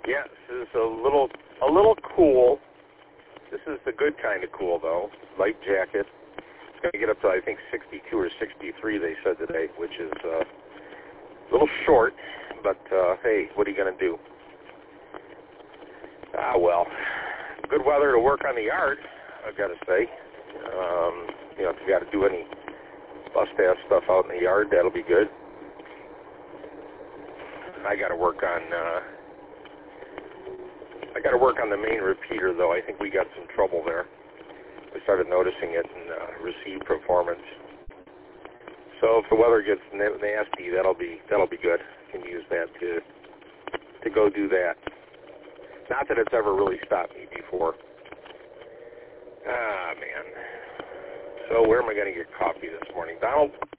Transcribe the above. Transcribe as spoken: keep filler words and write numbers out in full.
Yeah, this is a little a little cool. This is the good kind of cool, though. Light jacket. It's going to get up to, I think, sixty-two or sixty-three, they said today, which is uh, a little short. But, uh, hey, what are you going to do? Ah, well, good weather to work on the yard, I've got to say. Um, you know, if you got to do any bust-ass stuff out in the yard, that'll be good. I got to work on... Uh, I got to work on the main repeater, though. I think we got some trouble there. I started noticing it in uh, receive performance. So if the weather gets nasty, that'll be that'll be good. I can use that to to go do that. Not that it's ever really stopped me before. Ah, man. So where am I going to get coffee this morning? Donald?